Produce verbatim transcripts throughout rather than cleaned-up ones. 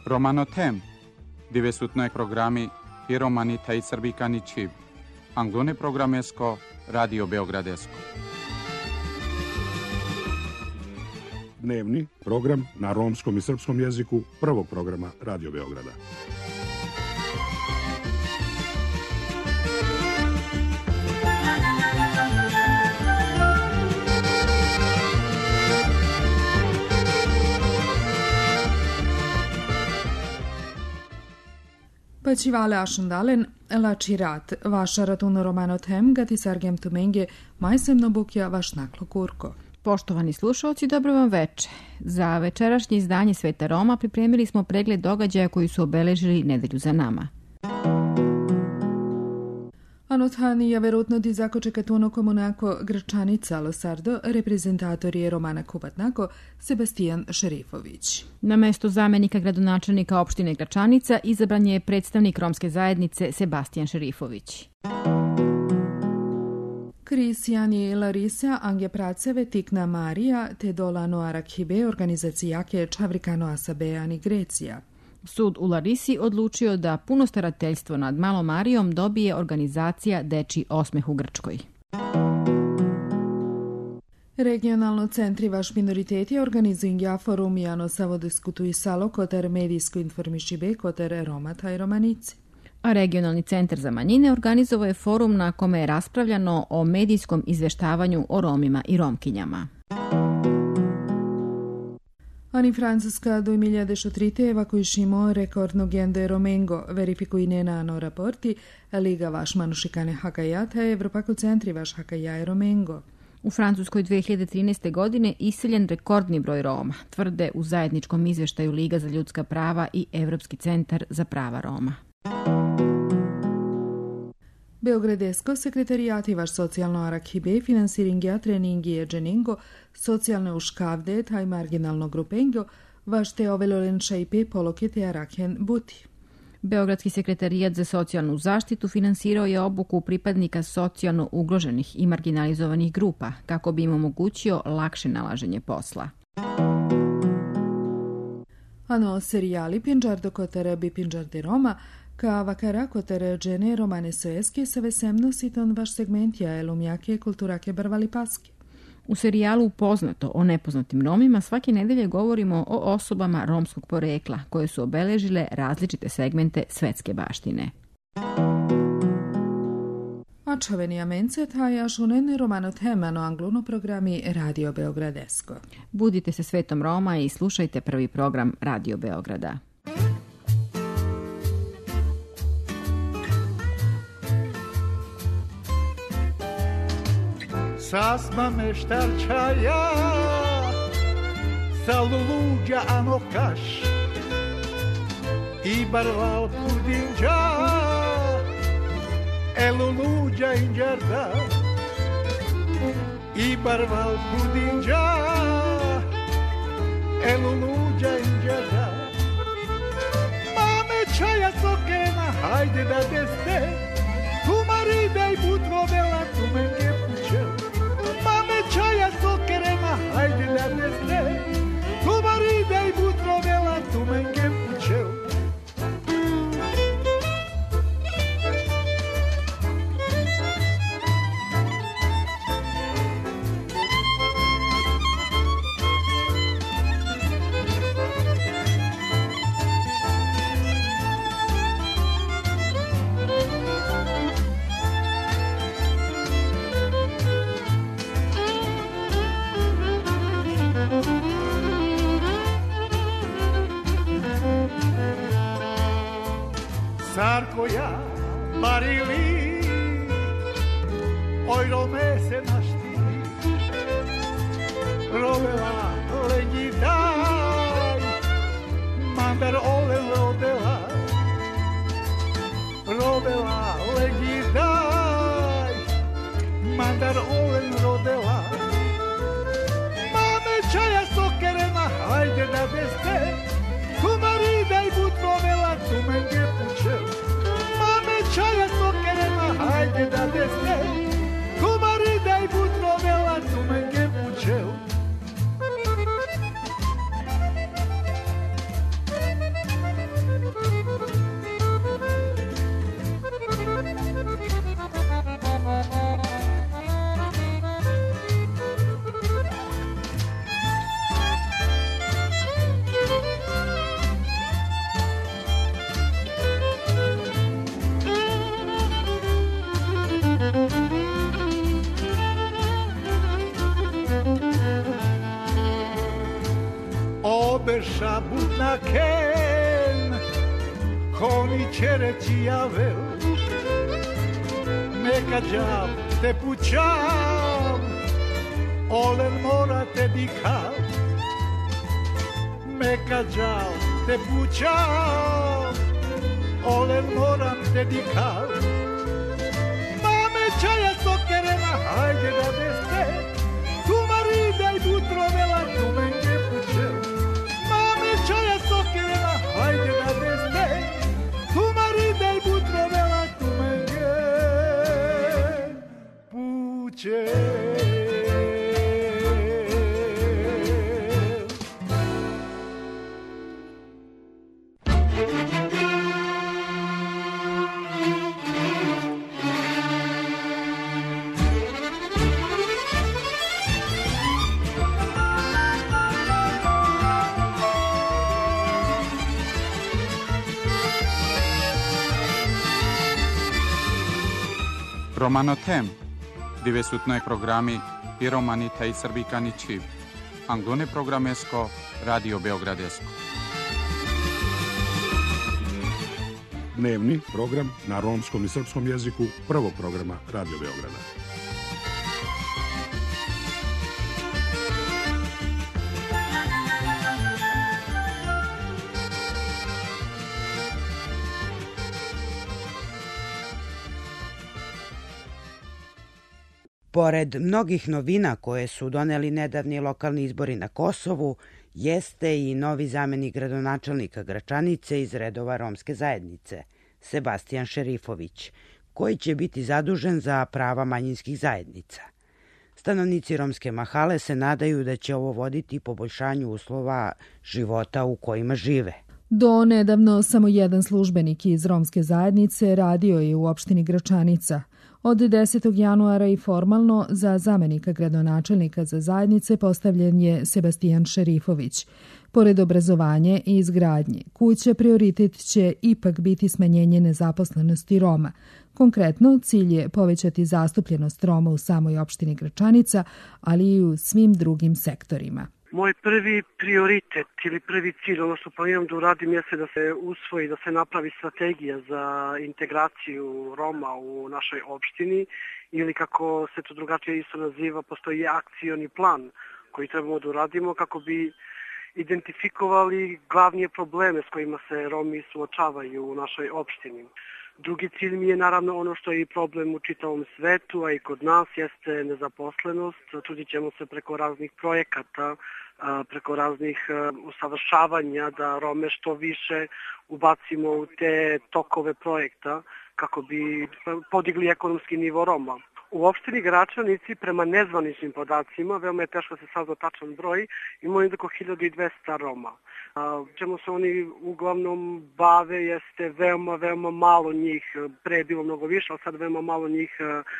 Romanotem, divesutnoj programi i romani taj srbikani čib. Anglone programesko, Radio Beogradesko. Dnevni program na romskom i srpskom jeziku prvog programa Radio Beograda. Păcivale așandalen, la cirat, vaša ratun Romanotem, gati sargem tumenge, majsemno bukja vaš naklo kurko. Poštovani slušalci, dobro vam veče. Za večerašnje izdanje Sveta Roma pripremili smo pregled događaja koji su obeležili nedelju za nama. Anothani je verutno di zakočekatuno komunako Gračanica Losardo, reprezentator je Romana Kubatnako, Sebastijan Šerifović. Na mesto zamenika gradonačelnika opštine Gračanica izabran je predstavnik romske zajednice Sebastijan Šerifović. Kristijan i Larisa Angje Praceve Tikna Marija te Dolano Arakhibe organizacijake Čavrikano Asabeani Grecija. Sud u Larisi odlučio da puno starateljstvo nad Malom Marijom dobije organizacija Deči osmeh u Grčkoj. Regionalno centri vaš minoriteti organizuju forum Jano Savodiskutuisalo koter medijsko informišibe koter Romata i Romanici. A regionalni centar za manjine organizovao je forum na kome je raspravljano o medijskom izveštavanju o Romima i Romkinjama. Ani Francuska do dvije tisuće tri evakuišimo rekordno gende Romengo, verifikuj nenano raporti, Liga vaš manušikane Hakajata, Evropako centri vaš Hakaja i Romengo. U Francuskoj dve hiljade trinaeste. godine iseljen rekordni broj Roma, tvrde u zajedničkom izveštaju Liga za ljudska prava i Evropski centar za prava Roma. Beogradesko sekretarijati vaš socijalno Arakhibe finansiringja treningi je dženingo, socijalne uškavde taj marginalno grupengo, vaš te ovelolenša i pe polokete Arakhen buti. Beogradski sekretarijat za socijalnu zaštitu finansirao je obuku pripadnika socijalno ugroženih i marginalizovanih grupa, kako bi im omogućio lakše nalaženje posla. Ano serijali Pinđardo kotere bi Pinđarde Roma, ka vakara kotere džene romane soeske sa vesemno siton vaš segmentja elumjake kulturake barvali paske. U serijalu Poznato o nepoznatim Romima svake nedelje govorimo o osobama romskog porekla koje su obeležile različite segmente svetske baštine. Očaveni amence taja šunene Romanotemano angluno programi Radio Beogradesko. Budite se svetom Roma i slušajte prvi program Radio Beograda. Sasma meštarčaja, saluluđa anokaš, i barval pudinđa, eluluđa inđarda, i barval pudinđa, eluluđa inđarda. Mame čaja sokena, hajde da deste, tumaride i butrovela, tumenge pučel. Čaja sokerena, hajde da neste, tumarida i butrovela, tumenge pučel. Sarkoja barili, oj Rome se našti, rovela legidaj, mandar olen rodela, rovela legidaj, mandar olen rodela. Mame čaja sokerena, hajde da beste, tumarida i butrovela, tumenge pučel. Mame čaja sokerena, hajde da beste, tumarida i butrovela, tumenge pučel. beša butna ken, koni čereći javel, neka džav te pućav, olen mora te dikav, neka džav te pućav, olen moram te dikav. Mame čaja sokerena, hajde da deste, tu marida i butrovela, tu menge pućel. Mame čaja sokerena, hajde da deste, tu marida i butrovela, tu menge pućel. Romano Tem, dove sutnoj programi Piromani taj Srbikani Čib, Anglone programesko, Radio Beogradesko. Dnevni program na romskom i srpskom jeziku prvog programa Radio Beograda. Pored mnogih novina koje su doneli nedavni lokalni izbori na Kosovu, jeste i novi zamenik gradonačelnika Gračanice iz redova romske zajednice, Sebastijan Šerifović, koji će biti zadužen za prava manjinskih zajednica. Stanovnici romske mahale se nadaju da će ovo voditi poboljšanju uslova života u kojima žive. Do nedavno samo jedan službenik iz romske zajednice radio je u opštini Gračanica. Od desetog januara i formalno za zamenika gradonačelnika za zajednice postavljen je Sebastijan Šerifović. Pored obrazovanja i izgradnje, kuća prioritet će ipak biti smanjenje nezaposlenosti Roma. Konkretno, cilj je povećati zastupljenost Roma u samoj opštini Gračanica, ali i u svim drugim sektorima. Moj prvi prioritet ili prvi cilj, ono što planiram da uradim, jeste da se usvoji, da se napravi strategija za integraciju Roma u našoj opštini ili kako se to drugačije isto naziva, postoji akcioni plan koji trebamo da uradimo kako bi identifikovali glavnije probleme s kojima se Romi suočavaju u našoj opštini. Drugi cilj mi je naravno ono što je i problem u čitavom svetu, a i kod nas jeste nezaposlenost. Trudit ćemo se preko raznih projekata, preko raznih usavršavanja da Rome što više ubacimo u te tokove projekta kako bi podigli ekonomski nivo Roma. U opštini Gračanici, prema nezvaničnim podacima, veoma je teško da se sazna tačan broj, imamo jednako hiljadu dvesta Roma. A, čemu se oni uglavnom bave jeste veoma, veoma malo njih, pre je bilo mnogo više, ali sad veoma malo njih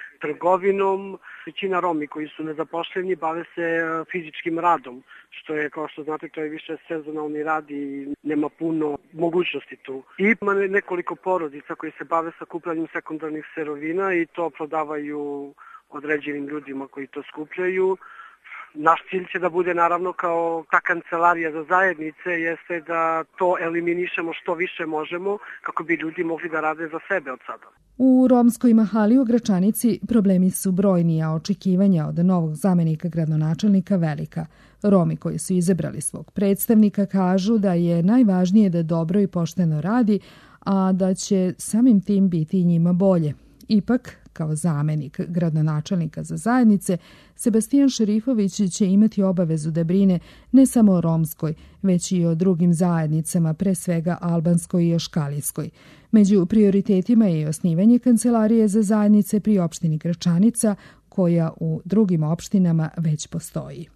trgovinom. Većina Romi koji su nezaposleni bave se fizičkim radom, što je, kao što znate, to je više sezonalni rad i nema puno mogućnosti tu. I ima nekoliko porodica koji se bave sakupljanjem sekundarnih sirovina i to prodavaju određenim ljudima koji to skupljaju. Naš cilj će da bude naravno kao ta kancelarija za zajednice jeste da to eliminišemo što više možemo kako bi ljudi mogli da rade za sebe od sada. U romskoj mahali u Gračanici problemi su brojni, a očekivanja od novog zamenika gradonačelnika velika. Romi koji su izabrali svog predstavnika kažu da je najvažnije da dobro i pošteno radi, a da će samim tim biti i njima bolje. Ipak, kao zamenik gradonačelnika za zajednice, Sebastijan Šerifović će imati obavezu da brine ne samo o romskoj, već i o drugim zajednicama, pre svega albanskoj i oškalijskoj. Među prioritetima je i osnivanje kancelarije za zajednice pri opštini Gračanica, koja u drugim opštinama već postoji.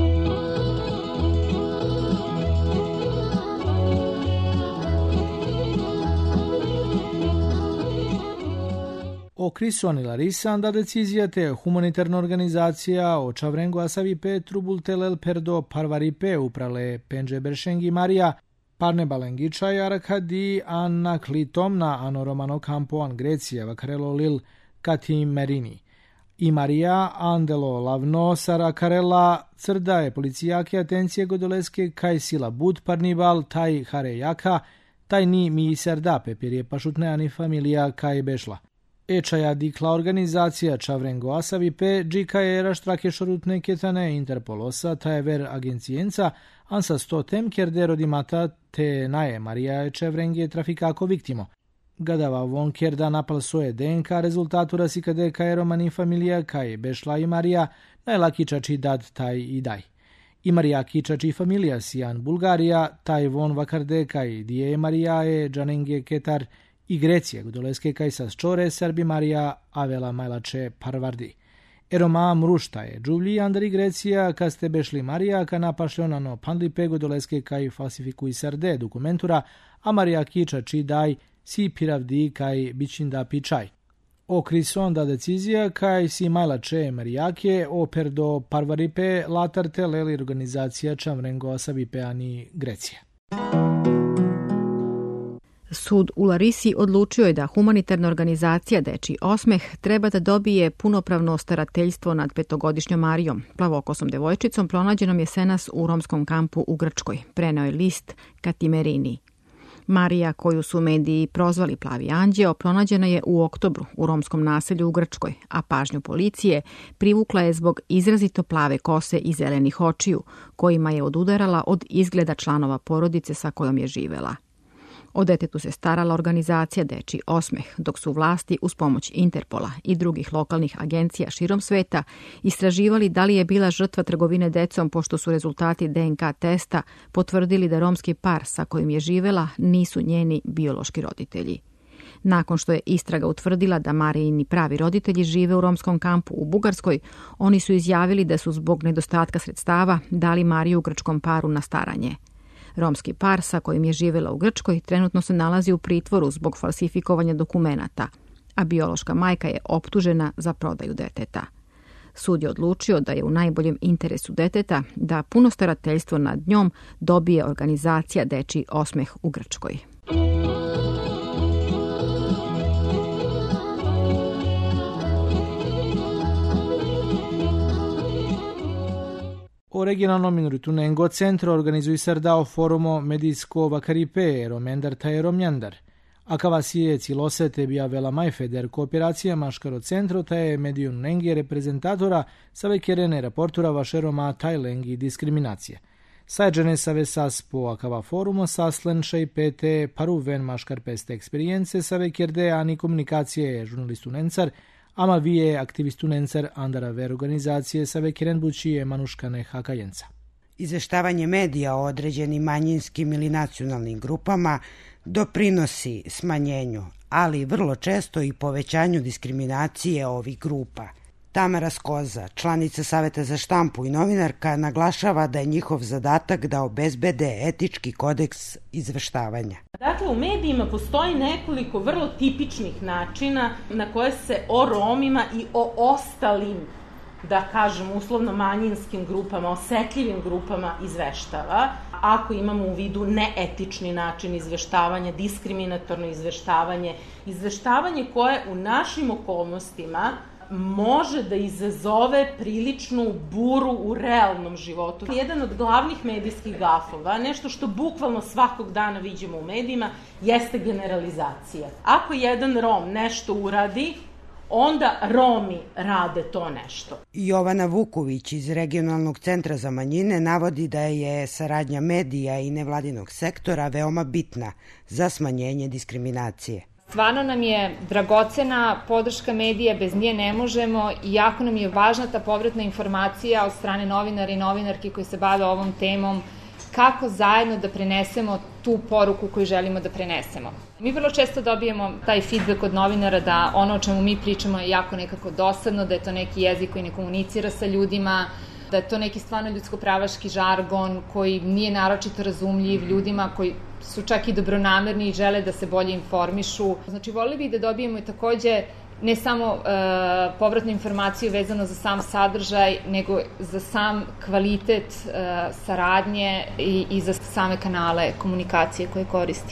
Okrisonila Risanda deciziate humanitarna organizacija Očavrengo Asavipe Trubultelel Perdo Parvaripe uprale Penđe Beršengi Marija Parne Balengičaj Arkadi Anna Klitomna Ano Romano Campo An Grecija Vakarelo Lil Katim Merini. I Marija Andelo Lavno Sara Karela crda je policijake atencije godoleske kaj sila bud parnival taj harejaka, taj ni mi serda pepir je pašutneani familija kaj bešla. Ečaja dikla organizacija Čavrengo Asavipe, džika je raštrake šorutne ketane Interpolosa, ta je ver agencijenca, ansa sto tem kjer rodimata te naje Marija Čevrenge trafikako viktimo. Gadava von kjerda napal soje D N K rezultatura si kade kaj romani familija kaj bešla I Marija, najlakičači dad taj I daj. I Marija kičači familija sijan Bulgarija, taj von vakarde kaj dije Marija je džanenge ketar I Grecije, godoleske kaj sa ščore Serbi Marija avela majlače parvardi. Eroma mrušta je džuvlji andari Grecija, ka ste bešli Marija, ka napašljonano pandlipe godoleske kaj falsifikuj srde dokumentura, a Marija kičači daj si piravdi kaj bićinda pičaj. O krisonda decizija kaj si majlače Marijake o perdo parvaripe latarte leli organizacija Čavrengo Asavipe ani Grecije. Sud u Larisi odlučio je da humanitarna organizacija Dečiji osmeh treba da dobije punopravno starateljstvo nad petogodišnjom Marijom, plavokosom devojčicom pronađenom jesenas u romskom kampu u Grčkoj, preneo je list Katimerini. Marija, koju su mediji prozvali Plavi anđeo, pronađena je u oktobru u romskom naselju u Grčkoj, a pažnju policije privukla je zbog izrazito plave kose I zelenih očiju, kojima je odudarala od izgleda članova porodice sa kojom je živela. O detetu se starala organizacija Dečiji osmeh, dok su vlasti uz pomoć Interpola I drugih lokalnih agencija širom sveta istraživali da li je bila žrtva trgovine decom, pošto su rezultati D N K testa potvrdili da romski par sa kojim je živela nisu njeni biološki roditelji. Nakon što je istraga utvrdila da Marijini pravi roditelji žive u romskom kampu u Bugarskoj, oni su izjavili da su zbog nedostatka sredstava dali Mariju grčkom paru na staranje. Romski par sa kojim je živjela u Grčkoj trenutno se nalazi u pritvoru zbog falsifikovanja dokumenata, a biološka majka je optužena za prodaju deteta. Sud je odlučio da je u najboljem interesu deteta da puno starateljstvo nad njom dobije organizacija Dečiji osmeh u Grčkoj. O regionalnom minoritunengo centro organizuj sardao forumo medijsko vakaripe romendar taj romnjandar. Akava sije cilosete bija vela majfeder kooperacija maškaro centro taje medijunengi reprezentatora save kerene raportura vašeroma tajlengi diskriminacije. Sajđene save saspo akava forumo saslen šej pete paruven maškar peste eksperijence save kjerde ani komunikacije žurnalistu nencar, ama vije aktivistu nencar andara ver organizacije save keren bučije manuškane hakajenca. Izveštavanje medija o određenim manjinskim ili nacionalnim grupama doprinosi smanjenju, ali vrlo često I povećanju diskriminacije ovih grupa. Tamara Skoza, članica Saveta za štampu I novinarka, naglašava da je njihov zadatak da obezbede etički kodeks izveštavanja. Dakle, u medijima postoji nekoliko vrlo tipičnih načina na koje se o Romima I o ostalim, da kažem, uslovno manjinskim grupama, osetljivim grupama izveštava. Ako imamo u vidu neetični način izveštavanja, diskriminatorno izveštavanje, izveštavanje koje u našim okolnostima može da izazove priličnu buru u realnom životu. Jedan od glavnih medijskih gafova, nešto što bukvalno svakog dana viđemo u medijima, jeste generalizacija. Ako jedan Rom nešto uradi, onda Romi rade to nešto. Jovana Vuković iz Regionalnog centra za manjine navodi da je saradnja medija I nevladinog sektora veoma bitna za smanjenje diskriminacije. Stvarno nam je dragocena podrška medija, bez nje ne možemo I jako nam je važna ta povratna informacija od strane novinara I novinarki koji se bave ovom temom, kako zajedno da prenesemo tu poruku koju želimo da prenesemo. Mi vrlo često dobijemo taj feedback od novinara da ono o čemu mi pričamo je jako nekako dosadno, da je to neki jezik koji ne komunicira sa ljudima, da je to neki stvarno ljudsko-pravaški žargon koji nije naročito razumljiv ljudima koji su čak I dobronamerni I žele da se bolje informišu. Znači, volili bih da dobijemo I takođe ne samo e, povratnu informaciju vezano za sam sadržaj, nego za sam kvalitet e, saradnje I, I za same kanale komunikacije koje koristimo.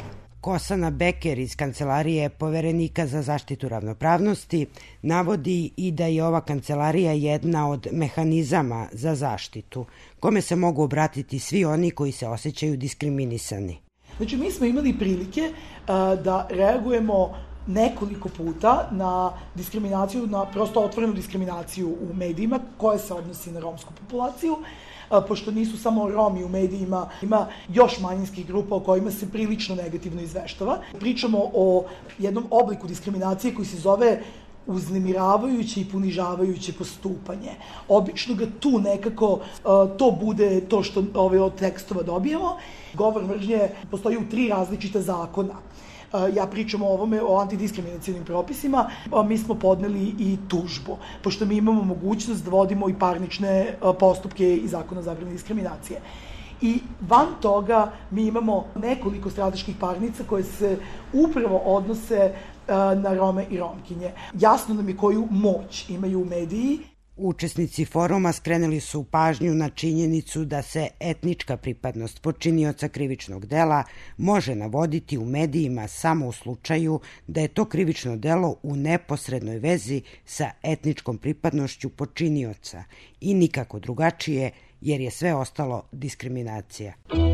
Kosana Beker iz Kancelarije Poverenika za zaštitu ravnopravnosti navodi i da je ova kancelarija jedna od mehanizama za zaštitu, kome se mogu obratiti svi oni koji se osjećaju diskriminisani. Znači, mi smo imali prilike uh, da reagujemo nekoliko puta na diskriminaciju, na prosto otvorenu diskriminaciju u medijima koja se odnosi na romsku populaciju, pošto nisu samo Romi u medijima, ima još manjinskih grupa o kojima se prilično negativno izveštava. Pričamo o jednom obliku diskriminacije koji se zove uznemiravajuće i ponižavajuće postupanje. Obično ga tu nekako uh, to bude to što ove od tekstova dobijemo. Govor mržnje postoji u tri različita zakona. Ja pričam o ovome, o antidiskriminacijnim propisima, mi smo podneli i tužbu, pošto mi imamo mogućnost da vodimo i parnične postupke i zakona o zabrani diskriminacije. I van toga mi imamo nekoliko strateških parnica koje se upravo odnose na Rome i Romkinje. Jasno nam je koju moć imaju mediji. Učesnici foruma skrenuli su pažnju na činjenicu da se etnička pripadnost počinioca krivičnog dela može navoditi u medijima samo u slučaju da je to krivično delo u neposrednoj vezi sa etničkom pripadnošću počinioca i nikako drugačije, jer je sve ostalo diskriminacija.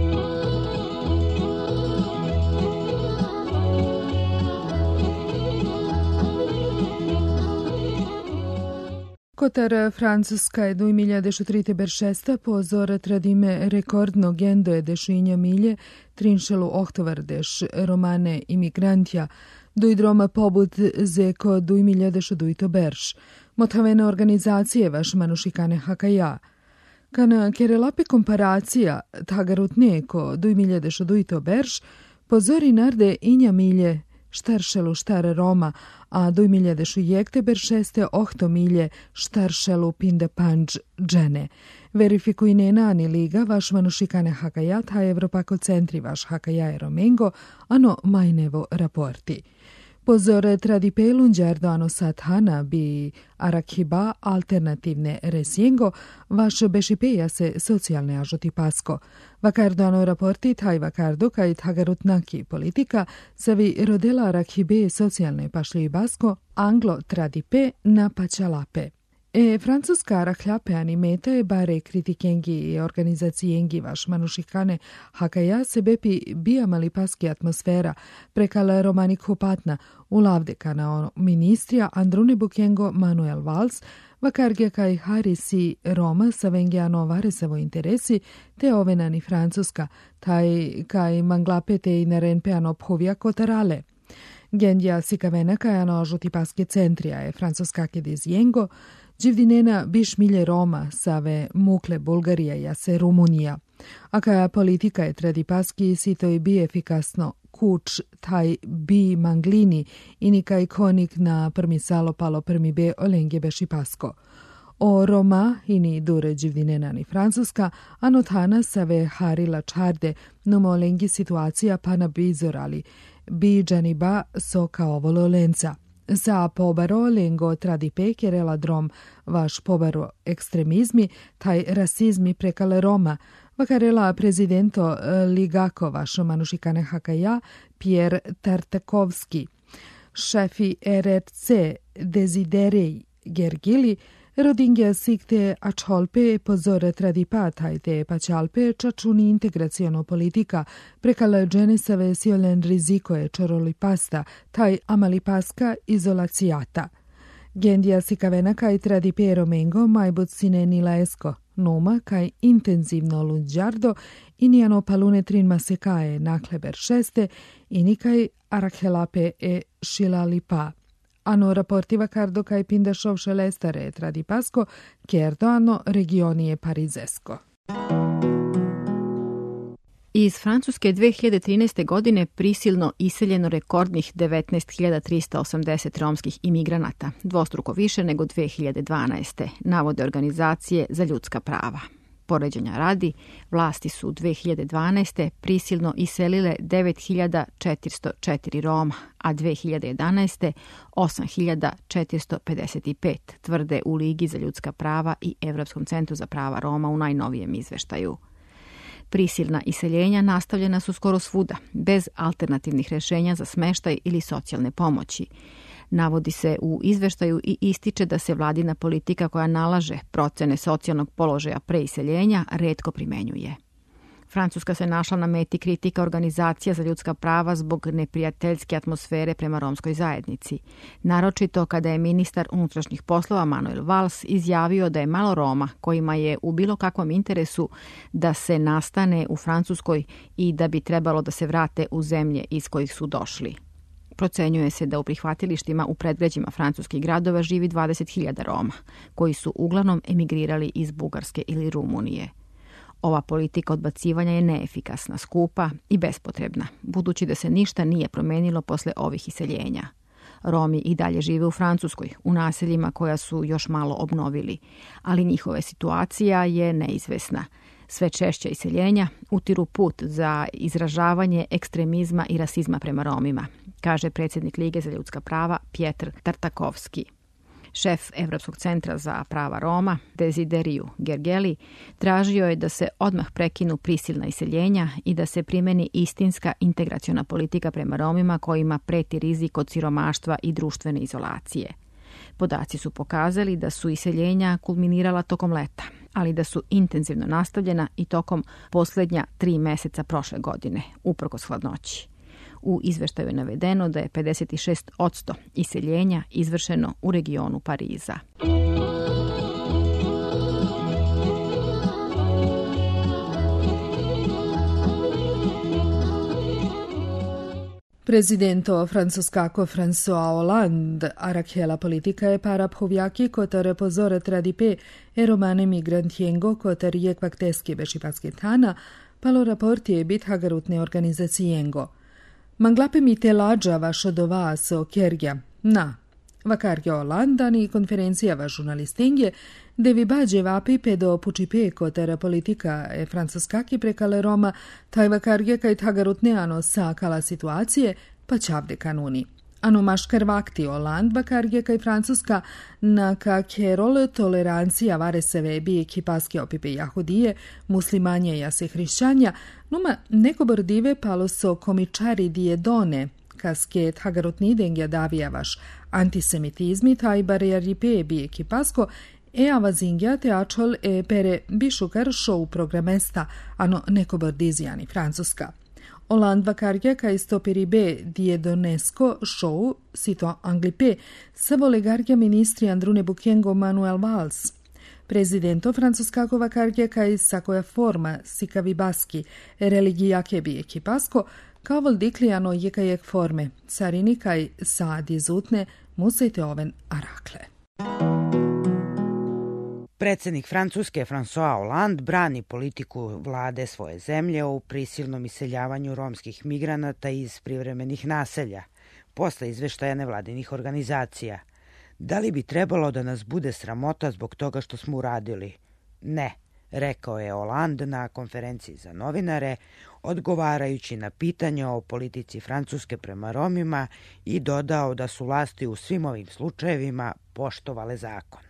Kotar Francuska je dvajset šest pozor tradime rekordno gendo je dešinja milje trinšelu ohtovardeš romane imigrantja dujdroma pobud zeko dvajset berš. Motavene organizacije vaš manušikane hakaja. Kana kerelape komparacija tagarut neko dvajset berš pozori narde inja milje štaršelu štar Roma, a dvajset šest ohto milje štaršelu pinde panđ džene. Verifikuj nenani liga vaš manušikane hakaja, ta Evropako centri vaš hakaja e romengo, ano majnevo raporti. Pozor tradipelun giardano sathana bi arakhiba alternativne resiengo vaš bešipeja se socijalne ažoti pasko. Vakardano raporti taj vakardo kaj tagarutnaki politika savi rodela arakhibe socijalne pašli basko anglo tradipe na pačalape. E francuska arakljape animeta je bare kritikengi i organizacijengi vaš manušikane hakaja se bepi bijamali paski atmosfera prekala romanik hopatna u lavdeka na ministrija Andrune Bukengo Manuel Valls vakarge kaj harisi Roma sa vengiano varesevo interesi te ovenani Francuska taj kaj manglapete i nerenpeano phovia kotarale. Gendja sikavena kaj ano žuti paske centrija je francuska kedizijengo Đivdinena biš milje Roma, save mukle Bulgarija ja se Rumunija. A kaja politika je tradipaski sito i bi efikasno kuč taj bi manglini i nikaj konik na prmi salo palo prmi be olengje beši pasko. O Roma ini dure Đivdinena ni Francuska, anotana save harila čarde numo olengi situacija pana bizorali, bi džaniba so kao vololenca. Sa pobaro lengo tradipe kerela drom vaš pobaro ekstremizmi, taj rasizmi prekale Roma, vakarela prezidento Ligako vaš manušikane hakaja Pierre Tartakovski. Šefi R R C Desiderei Gergili rodingja sikte ačolpe pozore tradipa tajte pačalpe čačuni integracijono politika prekala dženesave siolen riziko je čoroli pasta taj amali paska izolacijata. Gendija sikavena kaj tradipe romengo majbut sine nilaesko numa kaj intenzivno lunđardo inijano palune trin masekaje nakleber šeste i nikaj arakhelape e šilalipa. Ano raportiva cardo kaj pindašov šelestare tradipasko, kerdo ano regionije parizesko. Iz Francuske dve hiljade trinaeste. godine prisilno iseljeno rekordnih devetnaest hiljada trista osamdeset romskih imigranata, dvostruko više nego dve hiljade dvanaeste. navode organizacije za ljudska prava. Poređenja radi, vlasti su u dve hiljade dvanaeste. prisilno iselile devet hiljada četiristo četiri Roma, a dve hiljade jedanaeste. osam hiljada četiristo pedeset pet, tvrde u Ligi za ljudska prava i Evropskom centru za prava Roma u najnovijem izveštaju. Prisilna iseljenja nastavljena su skoro svuda, bez alternativnih rješenja za smeštaj ili socijalne pomoći. Navodi se u izveštaju i ističe da se vladina politika koja nalaže procene socijalnog položaja preiseljenja retko primenjuje. Francuska se našla na meti kritika organizacija za ljudska prava zbog neprijateljske atmosfere prema romskoj zajednici. Naročito kada je ministar unutrašnjih poslova Manuel Valls izjavio da je malo Roma kojima je u bilo kakvom interesu da se nastane u Francuskoj i da bi trebalo da se vrate u zemlje iz kojih su došli. Procenjuje se da u prihvatilištima u predgrađima francuskih gradova živi dvadeset hiljada Roma, koji su uglavnom emigrirali iz Bugarske ili Rumunije. Ova politika odbacivanja je neefikasna, skupa i bespotrebna, budući da se ništa nije promenilo posle ovih iseljenja. Romi i dalje žive u Francuskoj, u naseljima koja su još malo obnovili, ali njihova situacija je neizvesna. Sve češća iseljenja utiru put za izražavanje ekstremizma i rasizma prema Romima, kaže predsjednik Lige za ljudska prava Pjetr Tartakovski. Šef Evropskog centra za prava Roma, Desideriju Gergeli, tražio je da se odmah prekinu prisilna iseljenja i da se primeni istinska integraciona politika prema Romima kojima preti rizik od siromaštva i društvene izolacije. Podaci su pokazali da su iseljenja kulminirala tokom leta, ali da su intenzivno nastavljena i tokom posljednja tri meseca prošle godine, uprkos hladnoći. U izveštaju je navedeno da je pedeset šest posto iseljenja izvršeno u regionu Pariza. Prezidento francuskako François Hollande a rachela politica e para phoviaki kotar pozore tradipe e romane migrantiengo kotar je kvakteski bešipasketana, palo raporti e bit hagarutne organizacijengo. Manglape mi te lađa vašo do vas o kergja, na. Vakarge Hollandani konferencija va žurnalistinge, de vi bađe vapi pedo pučipe kotar politika e francuskaki prekale Roma, taj vakarge kaj tagarutne ano sa kala situacije, pa čavde kanuni. Ano maškar vakti Holland vakarge kaj Francuska na kakerol tolerancija vareseve bi ekipaske opipe jahudije, muslimanje jase hrišćanja, numa neko bordive palo so komičari dijedone, kasket hagarutnidengja davijavaš antisemitizmi taj barjaripe bi ekipasko e avazingja teačol e pere bišukar show programesta, ano neko bordizijani Francuska. Hollande vakarge kaj stopiribe diedonesko show sito anglipe savo legarge ministri Andrune Bukengo Manuel Valls. Prezidento francuskako vakarge kaj sakoja forma sikavibaski religijake bi ekipasko kao voldiklijano jekajek forme carini kaj sa dizutne musejte oven arakle. Predsjednik Francuske François Hollande brani politiku vlade svoje zemlje o prisilnom iseljavanju romskih migranata iz privremenih naselja, posle izveštaja nevladinih organizacija. Da li bi trebalo da nas bude sramota zbog toga što smo uradili? Ne, rekao je Hollande na konferenciji za novinare, odgovarajući na pitanje o politici Francuske prema Romima i dodao da su vlasti u svim ovim slučajevima poštovale zakon.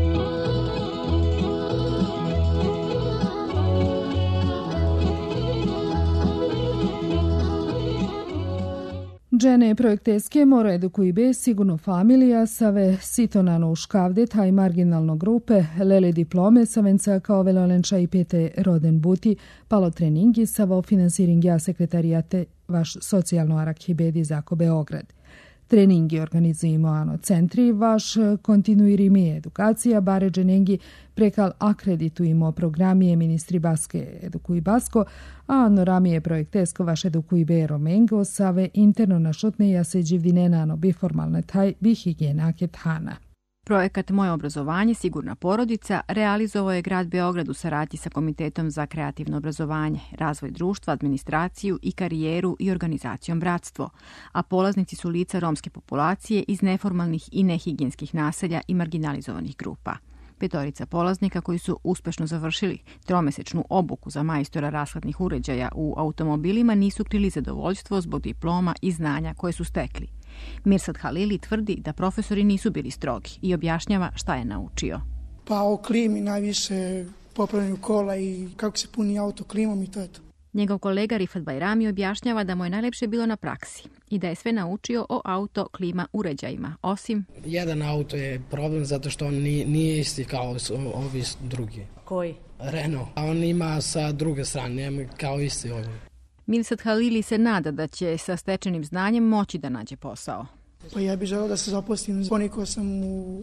Džene projekteske mora edukuji be sigurno familija save sitonano uškavde taj marginalno grupe lele diplome savenca kao velolenča i pete roden buti palo treningi savo finansiringja sekretarijate vaš socijalno arakibedi zako Beograd. Treningi organizujemo ano centri, vaš kontinuirimi edukacija, bare dženengi prekal akreditujemo programije ministri Baske edukuji Basko, a ano ramije projektesko vaš edukuji be Romengo, save interno našotne jase dživdinenano biformalne taj bihigijenake thana. Projekat Moje obrazovanje, sigurna porodica realizovao je grad Beograd u saradnji sa Komitetom za kreativno obrazovanje, razvoj društva, administraciju i karijeru i organizacijom Bratstvo, a polaznici su lica romske populacije iz neformalnih i nehigijenskih naselja i marginalizovanih grupa. Petorica polaznika koji su uspešno završili tromesečnu obuku za majstora rashladnih uređaja u automobilima nisu krili zadovoljstvo zbog diploma i znanja koje su stekli. Mirsad Halili tvrdi da profesori nisu bili strogi i objašnjava šta je naučio. Pa o klimi najviše popravljaju kola i kako se puni auto klimom i to je to. Njegov kolega Rifat Bajrami objašnjava da mu je najlepše bilo na praksi i da je sve naučio o auto klima uređajima, osim... Jedan auto je problem zato što on nije, nije isti kao ovi drugi. Koji? Renault. A on ima sa druge strane, nema kao isti ovi. Mirsad Halili se nada da će sa stečenim znanjem moći da nađe posao. Pa ja bih želeo da se zaposlim. Ponikao sam u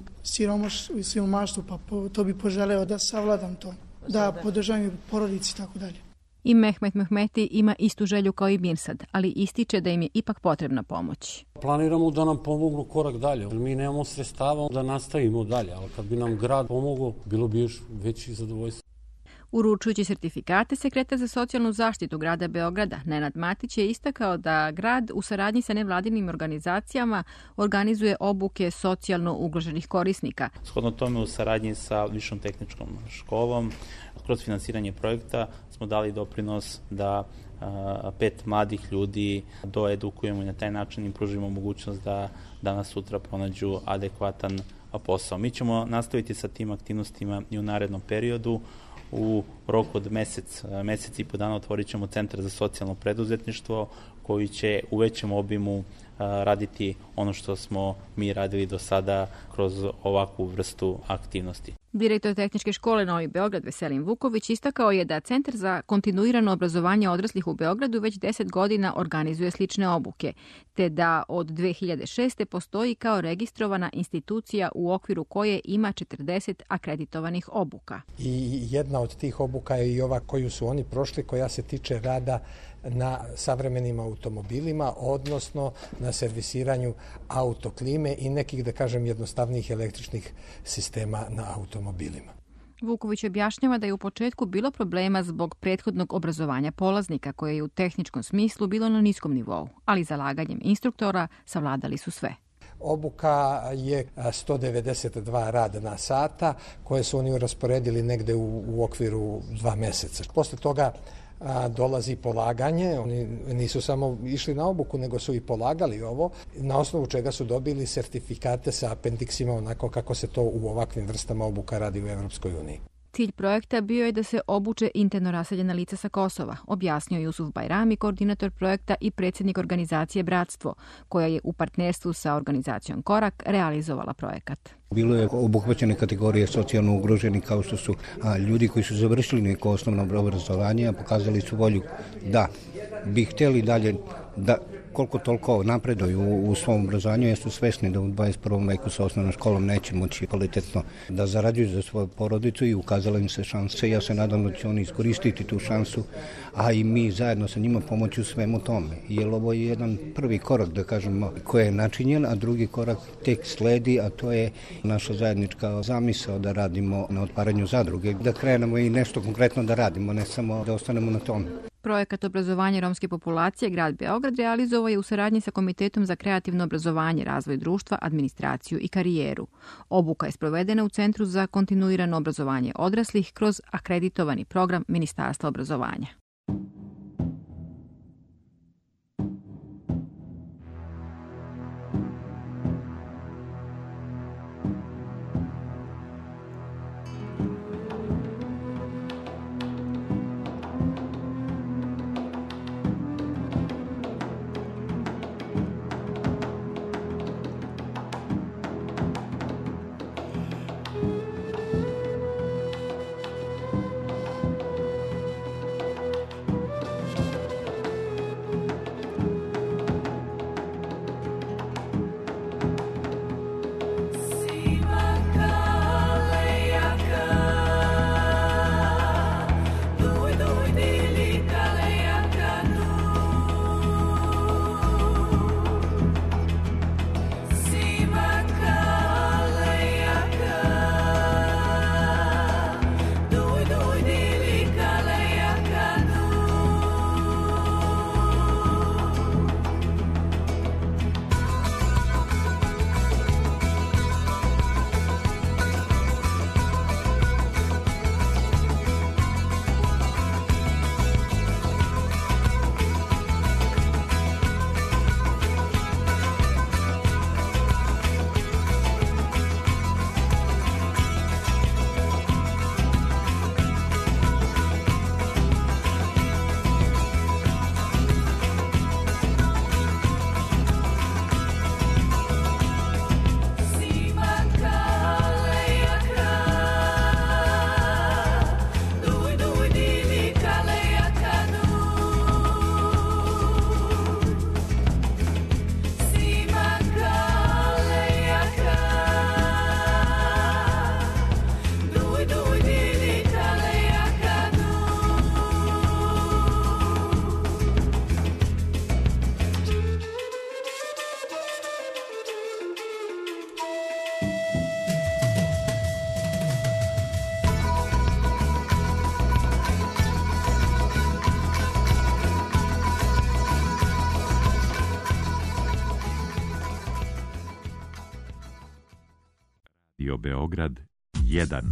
siromaštvu, pa to bih poželeo da savladam to. Da podržavam i porodici i tako dalje. I Mehmet Mehmeti ima istu želju kao i Mirsad, ali ističe da im je ipak potrebna pomoć. Planiramo da nam pomognu korak dalje. Mi nemamo sredstava da nastavimo dalje, ali kad bi nam grad pomogao, bilo bi još veći zadovoljstvo. Uručujući sertifikate, sekretar za socijalnu zaštitu grada Beograda, Nenad Matić, je istakao da grad u saradnji sa nevladinim organizacijama organizuje obuke socijalno ugroženih korisnika. Shodno tome, u saradnji sa Višom tehničkom školom, kroz finansiranje projekta smo dali doprinos da a, pet mladih ljudi doedukujemo i na taj način im pružimo mogućnost da danas sutra pronađu adekvatan posao. Mi ćemo nastaviti sa tim aktivnostima i u narednom periodu. U roku od mesec, mesec i po dana otvorit ćemo Centar za socijalno preduzetništvo koji će u većem obimu raditi ono što smo mi radili do sada kroz ovakvu vrstu aktivnosti. Direktor Tehničke škole Novi Beograd Veselin Vuković istakao je da Centar za kontinuirano obrazovanje odraslih u Beogradu već deset godina organizuje slične obuke, te da od dve hiljade šeste. postoji kao registrovana institucija u okviru koje ima četrdeset akreditovanih obuka. I jedna od tih obuka je i ova koju su oni prošli, koja se tiče rada na savremenim automobilima, odnosno na servisiranju autoklime i nekih, da kažem, jednostavnijih električnih sistema na automobilima. Vuković objašnjava da je u početku bilo problema zbog prethodnog obrazovanja polaznika, koje je u tehničkom smislu bilo na niskom nivou, ali zalaganjem instruktora savladali su sve. Obuka je sto devedeset dva radna sata koje su oni rasporedili negde u, u okviru dva meseca. Posle toga a, dolazi polaganje. Oni nisu samo išli na obuku, nego su i polagali ovo, na osnovu čega su dobili sertifikate sa apendiksima, onako kako se to u ovakvim vrstama obuka radi u Evropskoj uniji. Cilj projekta bio je da se obuče interno raseljena lica sa Kosova, objasnio Jusuf Bajrami, koordinator projekta i predsjednik organizacije Bratstvo, koja je u partnerstvu sa organizacijom Korak realizovala projekat. Bilo je obuhvaćene kategorije socijalno ugroženi, kao što su a, ljudi koji su završili neko osnovno obrazovanje, a pokazali su volju da bi htjeli dalje da koliko toliko napreduju u, u svom obrazovanju, jer su svesni da u dvadeset prvom veku sa osnovnom školom neće moći kvalitetno da zarađuju za svoju porodicu i ukazala im se šanse. Ja se nadam da će oni iskoristiti tu šansu, a i mi zajedno sa njima pomoći u svemu tome. Jer ovo je jedan prvi korak, da kažemo, koji je načinjen, a drugi korak tek sledi, a to je naša zajednička zamisao da radimo na otvaranju zadruge, da krenemo i nešto konkretno da radimo, ne samo da ostanemo na tome. Projekat obrazovanja romske populacije grad Beograd realizovao je u saradnji sa Komitetom za kreativno obrazovanje, razvoj društva, administraciju i karijeru. Obuka je sprovedena u Centru za kontinuirano obrazovanje odraslih kroz akreditovani program Ministarstva obrazovanja. Radio Beograd jedan.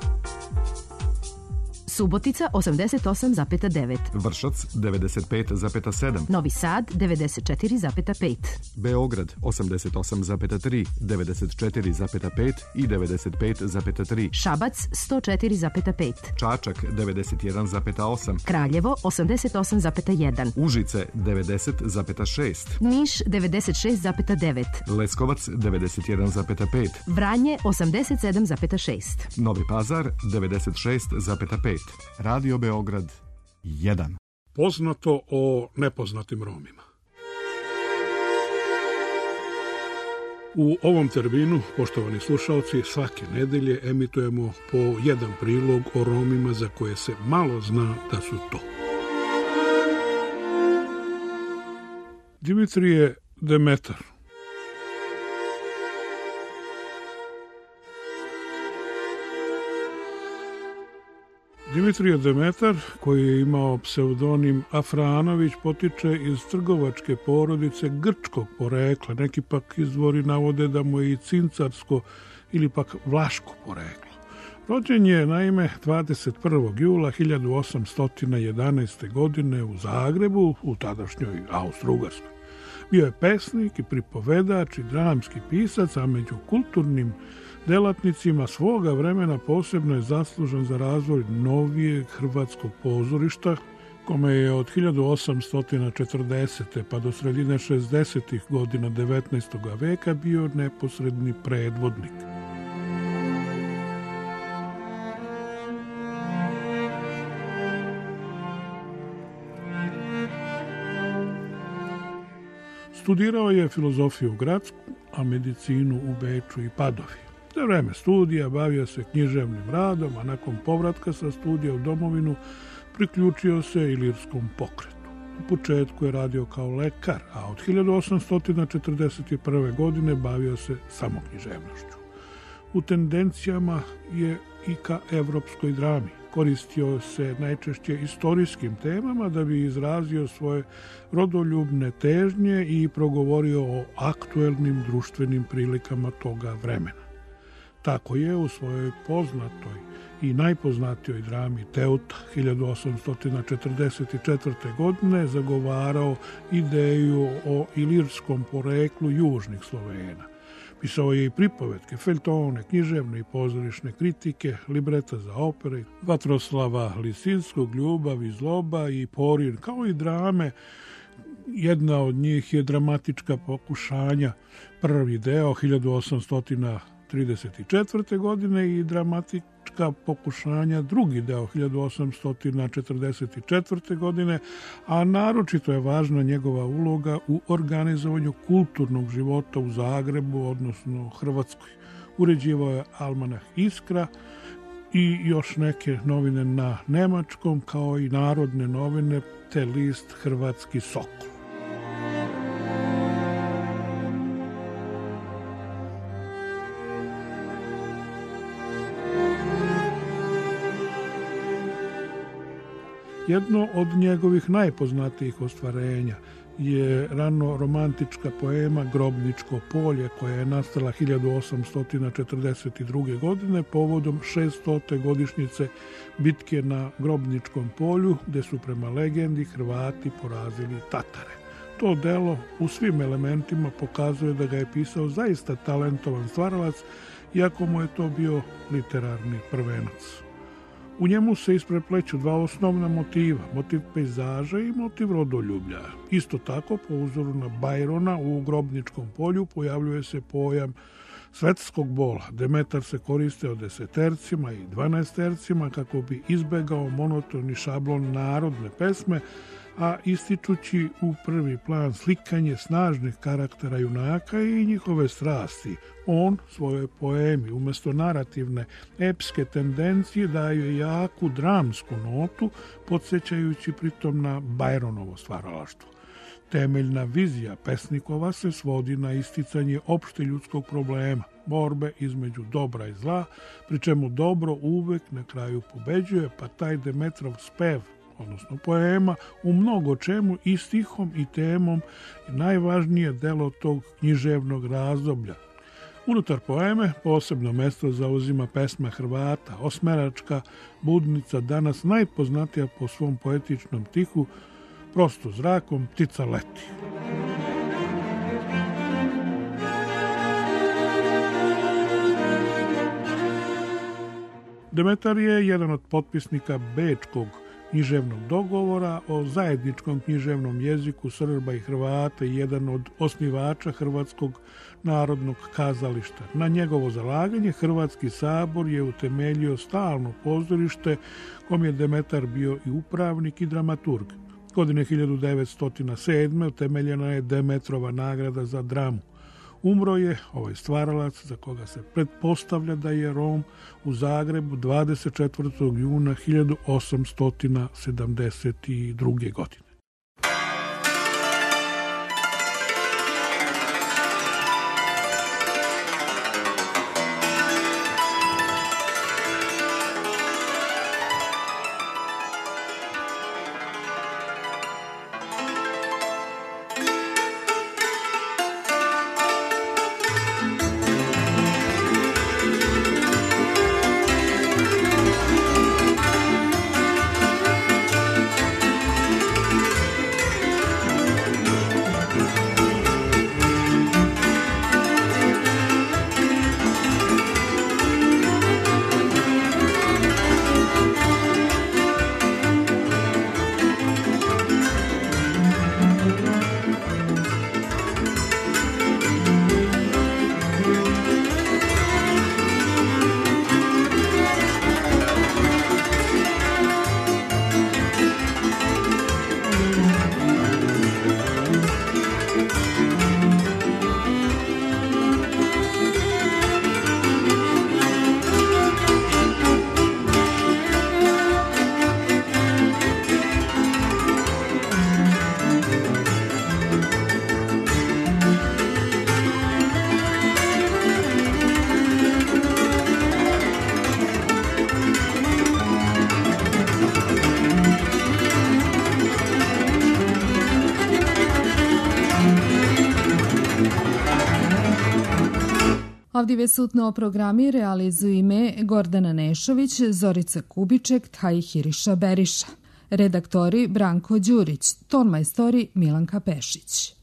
Subotica osamdeset osam zarez devet. Vršac devedeset pet zarez sedam. Novi Sad devedeset četiri zarez pet. Beograd osamdeset osam zarez tri, devedeset četiri zarez pet i devedeset pet zarez tri. Šabac sto četiri zarez pet. Čačak devedeset jedan zarez osam. Kraljevo osamdeset osam zarez jedan. Užice devedeset zarez šest. Niš devedeset šest zarez devet. Leskovac devedeset jedan zarez pet. Vranje osamdeset sedam zarez šest. Novi Pazar devedeset šest zarez pet. Radio Beograd jedan. Poznato o nepoznatim Romima. U ovom terminu, poštovani slušalci, svake nedelje emitujemo po jedan prilog o Romima za koje se malo zna da su to. Dimitrije Demetar. Dimitrije Demetar, koji je imao pseudonim Afranović, potiče iz trgovačke porodice grčkog porekla. Neki pak izvori navode da mu je i cincarsko ili pak vlaško poreklo. Rođen je, naime, dvadeset prvog jula hiljadu osamsto jedanaeste. godine u Zagrebu, u tadašnjoj Austro-Ugarskoj. Bio je pesnik i pripovedač i dramski pisac, a među kulturnim delatnicima svoga vremena posebno je zaslužan za razvoj novijeg hrvatskog pozorišta, kome je od hiljadu osamsto četrdesete. pa do sredine šezdesetih godina devetnaestog veka bio neposredni predvodnik. Studirao je filozofiju u Gradsku, a medicinu u Beču i Padovi. Za vreme studija bavio se književnim radom, a nakon povratka sa studija u domovinu priključio se Ilirskom pokretu. U početku je radio kao lekar, a od hiljadu osamsto četrdeset prve. godine bavio se samo književnošću. U tendencijama je i ka evropskoj drami. Koristio se najčešće istorijskim temama da bi izrazio svoje rodoljubne težnje i progovorio o aktuelnim društvenim prilikama toga vremena. Tako je u svojoj poznatoj i najpoznatijoj drami Teuta hiljadu osamsto četrdeset četvrte. godine zagovarao ideju o ilirskom poreklu južnih Slovena. Pisao je i pripovetke, feljtone, književne i pozorišne kritike, libreta za opere, Vatroslava Lisinskog, Ljubav i zloba i Porin, kao i drame. Jedna od njih je dramatička pokušanja, prvi deo hiljadu osamsto trideset četvrte. godine i dramatička pokušanja, drugi deo hiljadu osamsto četrdeset četvrte. godine, a naročito je važna njegova uloga u organizovanju kulturnog života u Zagrebu, odnosno Hrvatskoj. Uređivao je almanah Iskra i još neke novine na nemačkom, kao i narodne novine, te list Hrvatski Sokol. Jedno od njegovih najpoznatijih ostvarenja je rano romantička poema Grobničko polje, koja je nastala hiljadu osamsto četrdeset druge. godine povodom šestote godišnjice bitke na Grobničkom polju, gde su prema legendi Hrvati porazili Tatare. To delo u svim elementima pokazuje da ga je pisao zaista talentovan stvaralac, iako mu je to bio literarni prvenac. U njemu se isprepleću dva osnovna motiva, motiv pejzaža i motiv rodoljublja. Isto tako, po uzoru na Bajrona, u Grobničkom polju pojavljuje se pojam svetskog bola. Demetar se koriste o desetercima i dvanaestercima kako bi izbegao monotoni šablon narodne pesme, a ističući u prvi plan slikanje snažnih karaktera junaka i njihove strasti. On svojoj poemi umjesto narativne epske tendencije daje jaku dramsku notu, podsjećajući pritom na Bajronovo stvaralaštvo. Temeljna vizija pesnikova se svodi na isticanje opšte ljudskog problema, borbe između dobra i zla, pri čemu dobro uvek na kraju pobeđuje, pa taj Demetrov spev, odnosno poema, u mnogo čemu i stihom i temom najvažnije delo tog književnog razdoblja. Unutar poeme posebno mesto zauzima pesma Hrvata, osmeračka budnica, danas najpoznatija po svom poetičnom tihu Prosto zrakom ptica leti. Demetar je jedan od potpisnika Bečkog književnog dogovora o zajedničkom književnom jeziku Srba i Hrvata i jedan od osnivača Hrvatskog narodnog kazališta. Na njegovo zalaganje Hrvatski sabor je utemeljio stalno pozorište kom je Demetar bio i upravnik i dramaturg. Godine hiljadu devetsto sedme. utemeljena je Demetrova nagrada za dramu. Umro je ovaj stvaralac za koga se pretpostavlja da je Rom u Zagrebu dvadeset četvrtog juna hiljadu osamsto sedamdeset druge. godine. Avdive sutno programi realizuju ime Gordana Nešović, Zorica Kubiček, Tahiriša Beriša. Redaktori Branko Đurić, tonmajstori Milanka Pešić.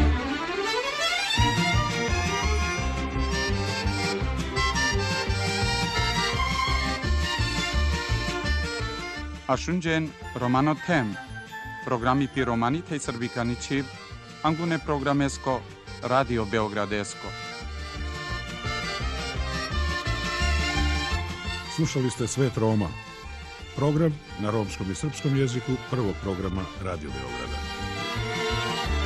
Ashunjen Romano Tem, programi pi romanite i srbikaničiv, angune programesko, Radio Beogradesko. Slušali ste Svet Roma, program na romskom i srpskom jeziku prvog programa Radio Beograda.